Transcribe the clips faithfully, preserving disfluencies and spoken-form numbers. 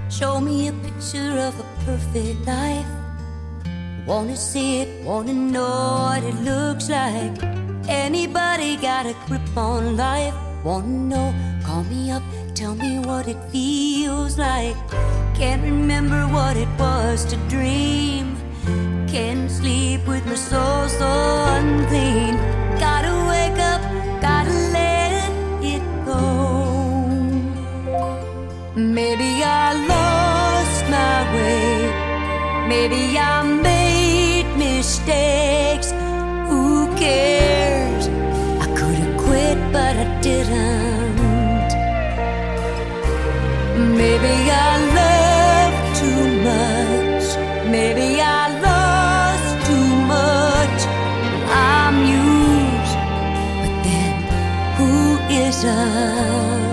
Show me a picture of a perfect life. Wanna see it, wanna know what it looks like. Anybody got a grip on life? Wanna know, call me up, tell me what it feels like. Can't remember what it was to dream. Can't sleep with my soul so unclean. Gotta wake up, gotta let it go. Maybe I lost my way. Maybe I made mistakes. Who cares? I could have quit, but I didn't. Maybe I loved too much. Maybe I lost too much. I'm used, but then who isn't?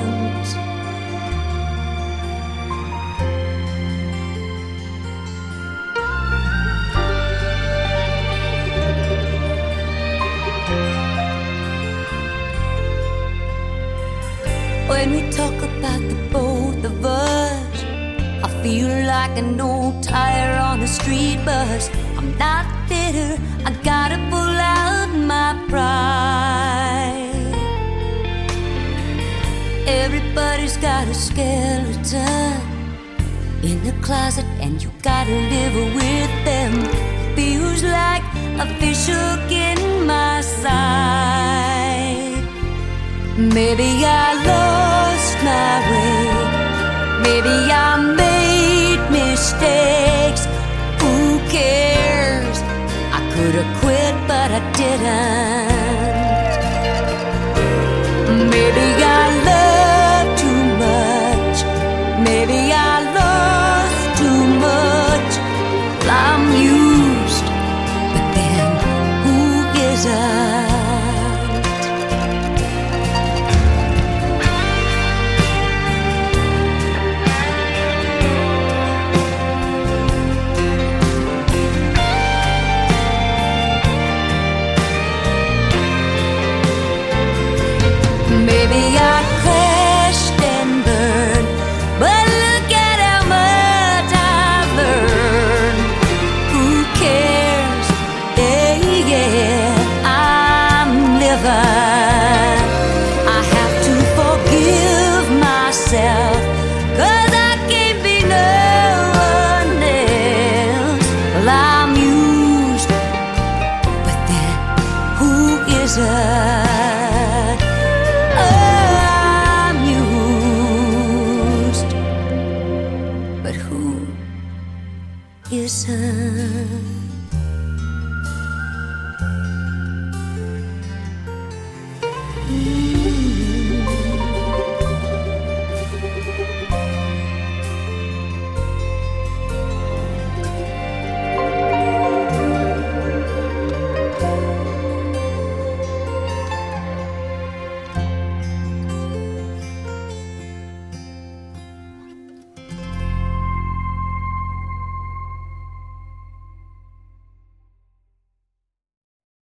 When we talk about the both of us, I feel like an old tire on a street bus. I'm not bitter, I gotta pull out my pride. Everybody's got a skeleton in the closet, and you gotta live with them. Feels like a fish hook in my side. Maybe I lost my way. Maybe I made mistakes. Who cares? I could have quit, but I didn't.